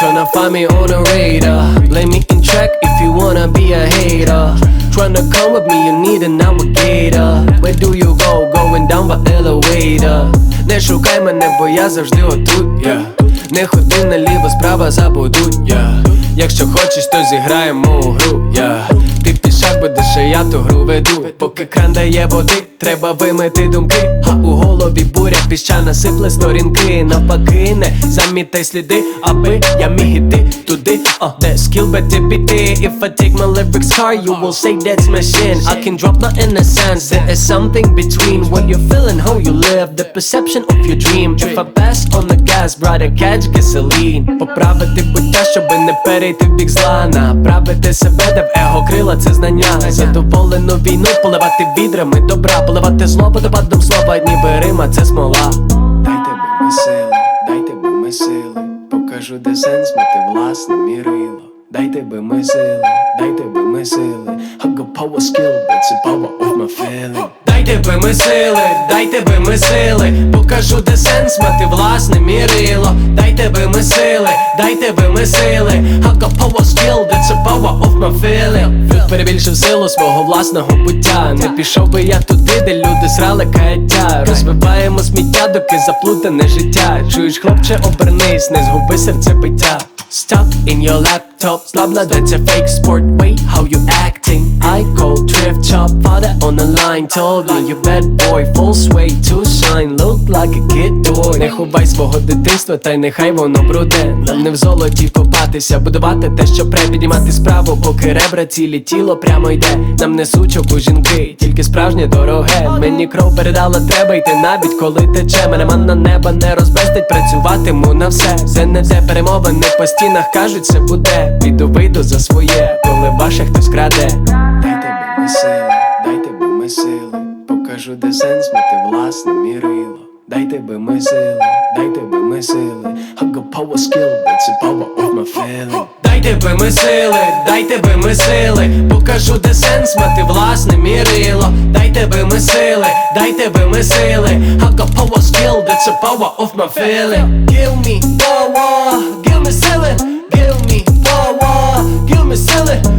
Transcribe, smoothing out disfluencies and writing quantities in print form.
Tryna find me on a radar. Play me in track if you wanna be a hater. Tryna come with me, you need a navigator. Where do you go? Going down by elevator. Не шукай мене, бо я завжди отут, yeah. Не ходи наліво, справа забудуть, yeah. Якщо хочеш, то зіграємо у гру, yeah. Ти пішак будеш, а я ту гру веду. Поки кран дає води, треба вимити думки. А у голові буря, піщана сипле сторінки. Навпаки, не замітай сліди, аби я міг іти туди, де скіл бете піти. If I take my lyrics hard, you will say that's my sin. I can drop nothing in a sense. There is something between what you're feeling, how you live, the perception of your dream. If I pass on the gas, brother, catch gasoline. Поправити буття, щоби не перейти в бік зла. Направити себе, де в его крила це знання. Задоволену війну поливати відрами добра. Поливати зло водопадом слова, ніби Рима це смола. Дайте би ми сили, дайте би ми сили. Покажу, де сенс мати власне мірило. Дайте би ми сили, дайте би ми сили. I got power skill, that's the power of my feeling. Дайте би ми сили, дайте би ми сили. Покажу, де сенс мати власне мірило. Дайте би ми сили, дайте би ми сили. I got power skill, that's the power of my feeling. Перебільшив силу свого власного буття. Не пішов би я туди, де люди срали каяття. Розвиваємо сміття, доки заплутане життя. Чуєш, хлопче, обернись, не згуби серцебиття. Stuck in your laptop, slabla, that's a fake sport. Wait, how you acting? I call thrift shop, father on the line told me you bad boy, full sway to shine, look like a kid toy. Не ховай свого дитинства, та й нехай воно бруде. Нам не в золоті копатися, будувати те, що пре, піднімати справу, поки ребра цілі, тіло прямо йде. Нам не сучок у жінки, тільки справжнє дороге. Мені кров передала, треба йти навіть коли тече. Мене манна неба не розбестить, працюватиму на все. Це не те перемовини по стінах, кажуть, все буде. Піду вийду за своє, коли ваше хтось краде. Дайте би ми сили, дайте би ми сили. Покажу, де сенс мати власне мірило. Дайте би ми сили, дайте би ми сили. I got power skill, that's the power of my feeling. Дайте би ми сили, дайте би ми сили. Покажу, де сенс мати власне мірило. Дайте би ми сили, дайте би ми сили. I got power skill, that's the power of my feeling. Give me power, give me сили. Give me power, give me сили.